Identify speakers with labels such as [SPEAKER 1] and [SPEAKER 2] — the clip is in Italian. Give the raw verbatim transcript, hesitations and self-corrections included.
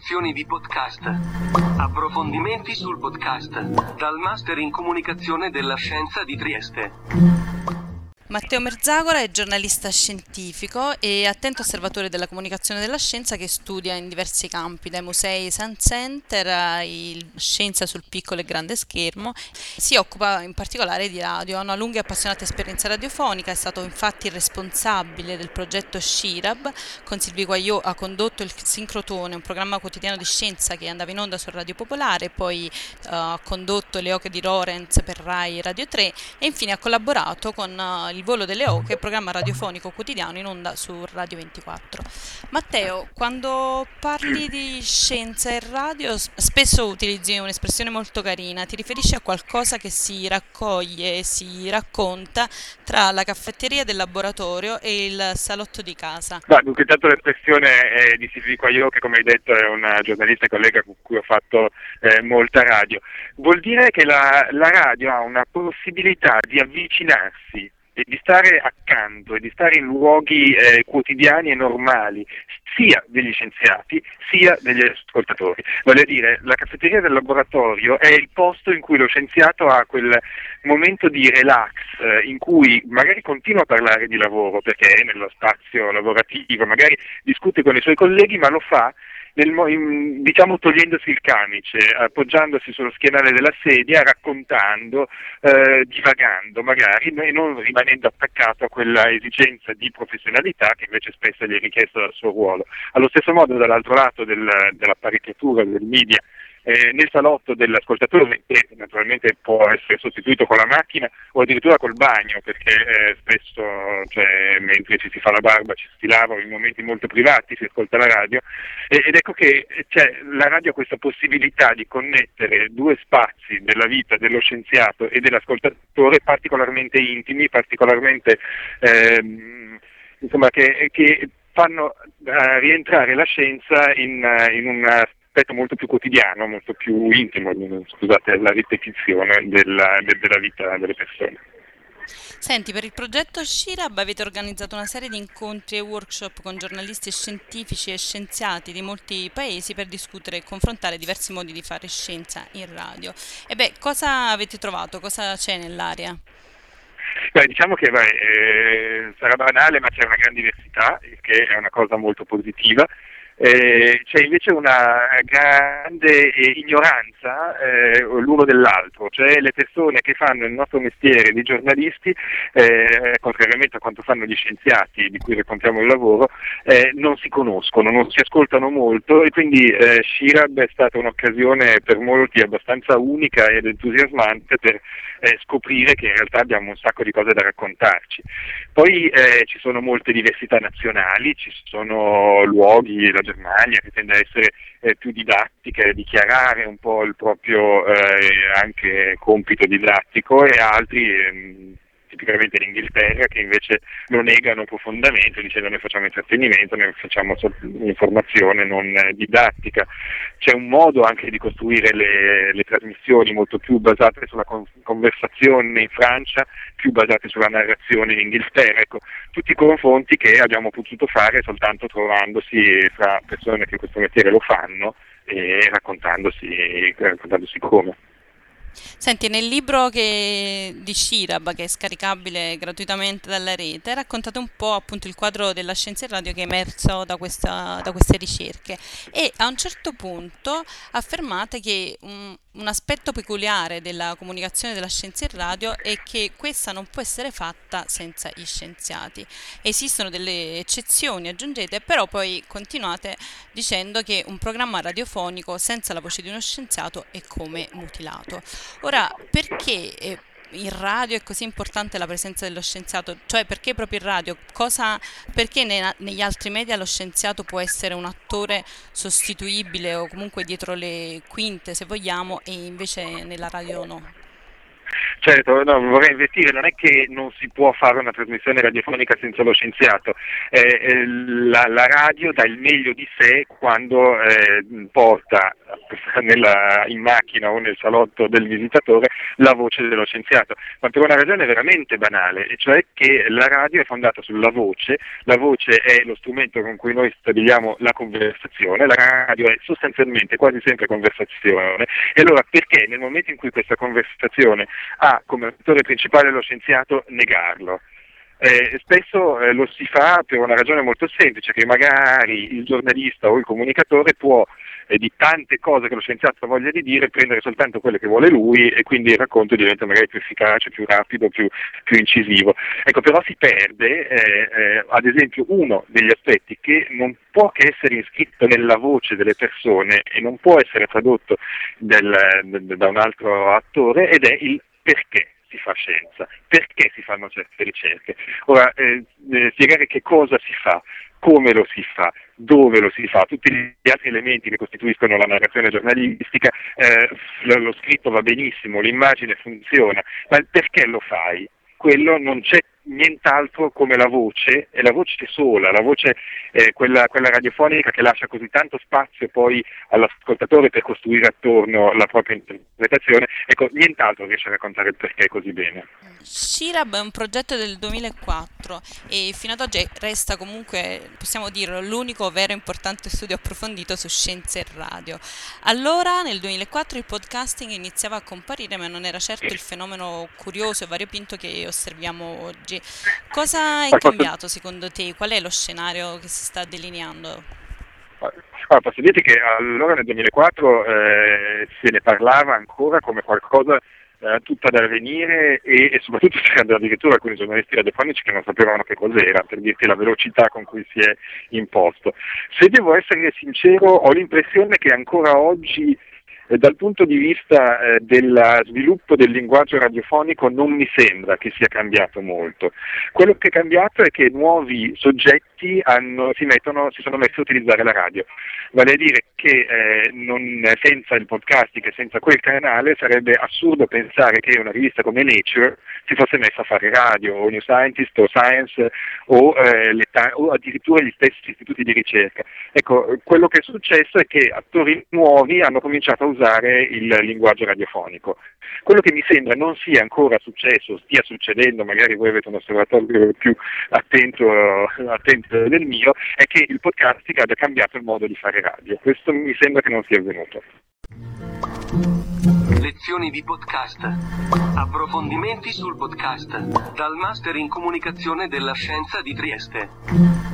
[SPEAKER 1] lezioni di podcast. Approfondimenti sul podcast. Dal Master in Comunicazione della Scienza di Trieste.
[SPEAKER 2] Matteo Merzagora è giornalista scientifico e attento osservatore della comunicazione della scienza che studia in diversi campi, dai musei Science Center a scienza sul piccolo e grande schermo. Si occupa in particolare di radio, ha una lunga e appassionata esperienza radiofonica, è stato infatti il responsabile del progetto SCIRAB. Con Sylvie Guagliò ha condotto il Sincrotone, un programma quotidiano di scienza che andava in onda su Radio Popolare, poi uh, ha condotto Le Oche di Lorenz per Rai Radio tre e infine ha collaborato con uh, Il Volo delle Oche, programma radiofonico quotidiano in onda su Radio ventiquattro. Matteo, quando parli di scienza e radio spesso utilizzi un'espressione molto carina, ti riferisci a qualcosa che si raccoglie e si racconta tra la caffetteria del laboratorio e il salotto di casa.
[SPEAKER 3] No, dunque intanto l'espressione è di Sylvie Guagliò, che come hai detto è una giornalista e collega con cui ho fatto eh, molta radio. Vuol dire che la, la radio ha una possibilità di avvicinarsi e di stare accanto e di stare in luoghi eh, quotidiani e normali sia degli scienziati sia degli ascoltatori. Voglio dire, la caffetteria del laboratorio è il posto in cui lo scienziato ha quel momento di relax eh, in cui magari continua a parlare di lavoro perché è nello spazio lavorativo, magari discute con i suoi colleghi, ma lo fa Nel, in, diciamo togliendosi il camice, appoggiandosi sullo schienale della sedia, raccontando, eh, divagando magari, e non rimanendo attaccato a quella esigenza di professionalità che invece spesso gli è richiesta dal suo ruolo. Allo stesso modo dall'altro lato del, dell'apparecchiatura, del media, Eh, nel salotto dell'ascoltatore, che naturalmente può essere sostituito con la macchina o addirittura col bagno, perché eh, spesso cioè, mentre ci si fa la barba, ci si lava, in momenti molto privati si ascolta la radio, e, ed ecco che cioè, la radio ha questa possibilità di connettere due spazi della vita dello scienziato e dell'ascoltatore particolarmente intimi, particolarmente ehm, insomma che, che fanno uh, rientrare la scienza in, uh, in una aspetto molto più quotidiano, molto più intimo, scusate la ripetizione della, de, della vita delle persone.
[SPEAKER 2] Senti, per il progetto SCIRAB avete organizzato una serie di incontri e workshop con giornalisti scientifici e scienziati di molti paesi per discutere e confrontare diversi modi di fare scienza in radio. E beh, cosa avete trovato? Cosa c'è nell'area?
[SPEAKER 3] Beh, diciamo che beh, eh, sarà banale, ma c'è una gran diversità, che è una cosa molto positiva. Eh, c'è invece una grande eh, ignoranza eh, l'uno dell'altro, cioè le persone che fanno il nostro mestiere di giornalisti, eh, contrariamente a quanto fanno gli scienziati di cui raccontiamo il lavoro, eh, non si conoscono, non si ascoltano molto e quindi eh, SCIRAB è stata un'occasione per molti abbastanza unica ed entusiasmante per eh, scoprire che in realtà abbiamo un sacco di cose da raccontarci. Poi eh, ci sono molte diversità nazionali, ci sono luoghi, la Germania che tende a essere eh, più didattica e dichiarare un po' il proprio eh, anche compito didattico, e altri ehm, tipicamente l'Inghilterra che invece lo negano profondamente dicendo noi facciamo intrattenimento, noi facciamo informazione non eh, didattica. C'è un modo anche di costruire le, le trasmissioni molto più basate sulla con- conversazione in Francia, più basate sulla narrazione in Inghilterra, ecco, tutti i confronti che abbiamo potuto fare soltanto trovandosi fra persone che questo mestiere lo fanno e raccontandosi, raccontandosi come.
[SPEAKER 2] Senti, nel libro che, di SCIRAB, che è scaricabile gratuitamente dalla rete, raccontate un po' appunto il quadro della scienza in radio che è emerso da, questa, da queste ricerche, e a un certo punto affermate che un, un aspetto peculiare della comunicazione della scienza in radio è che questa non può essere fatta senza i scienziati. Esistono delle eccezioni, aggiungete, però poi continuate dicendo che un programma radiofonico senza la voce di uno scienziato è come mutilato. Ora, perché eh, in radio è così importante la presenza dello scienziato? Cioè, perché proprio in radio? Cosa, perché ne, negli altri media lo scienziato può essere un attore sostituibile o comunque dietro le quinte, se vogliamo, e invece nella radio no?
[SPEAKER 3] Certo, no, vorrei investire, non è che non si può fare una trasmissione radiofonica senza lo scienziato, eh, eh, la, la radio dà il meglio di sé quando eh, porta nella, in macchina o nel salotto del visitatore la voce dello scienziato, ma per una ragione veramente banale, e cioè che la radio è fondata sulla voce, la voce è lo strumento con cui noi stabiliamo la conversazione, la radio è sostanzialmente quasi sempre conversazione, e allora perché nel momento in cui questa conversazione ha come attore principale lo scienziato negarlo? Eh, spesso eh, lo si fa per una ragione molto semplice, che magari il giornalista o il comunicatore può eh, di tante cose che lo scienziato voglia di dire prendere soltanto quelle che vuole lui, e quindi il racconto diventa magari più efficace, più rapido, più, più incisivo. Ecco, però si perde eh, eh, ad esempio uno degli aspetti che non può che essere iscritto nella voce delle persone e non può essere tradotto del, da un altro attore, ed è il perché si fa scienza, perché si fanno certe ricerche. Ora, eh, eh, spiegare che cosa si fa, come lo si fa, dove lo si fa, tutti gli altri elementi che costituiscono la narrazione giornalistica, eh, lo, lo scritto va benissimo, l'immagine funziona, ma il perché lo fai? Quello non c'è nient'altro come la voce, è la voce sola, la voce eh, quella, quella radiofonica che lascia così tanto spazio poi all'ascoltatore per costruire attorno la propria interpretazione. Ecco, nient'altro riesce a raccontare il perché così bene.
[SPEAKER 2] SciRAB è un progetto del duemilaquattro e fino ad oggi resta comunque, possiamo dirlo, l'unico vero importante studio approfondito su scienze e radio. Allora, nel duemilaquattro il podcasting iniziava a comparire, ma non era certo il fenomeno curioso e variopinto che osserviamo oggi. Cosa è cambiato secondo te? Qual è lo scenario che si sta delineando?
[SPEAKER 3] Allora, posso dirti che allora nel duemilaquattro eh, se ne parlava ancora come qualcosa eh, tutta da avvenire, e, e soprattutto c'erano addirittura alcuni giornalisti radiofonici che non sapevano che cos'era, per dirti la velocità con cui si è imposto. Se devo essere sincero, ho l'impressione che ancora oggi dal punto di vista eh, del sviluppo del linguaggio radiofonico non mi sembra che sia cambiato molto. Quello che è cambiato è che nuovi soggetti hanno, si, mettono, si sono messi a utilizzare la radio, vale a dire che eh, non, senza il podcasting e senza quel canale sarebbe assurdo pensare che una rivista come Nature si fosse messa a fare radio, o New Scientist o Science o, eh, ta- o addirittura gli stessi istituti di ricerca. Ecco, quello che è successo è che attori nuovi hanno cominciato a usare usare il linguaggio radiofonico. Quello che mi sembra non sia ancora successo, stia succedendo, magari voi avete un osservatorio più attento, attento del mio, è che il podcasting abbia cambiato il modo di fare radio. Questo mi sembra che non sia avvenuto.
[SPEAKER 1] Lezioni di podcast. Approfondimenti sul podcast. Dal Master in Comunicazione della Scienza di Trieste.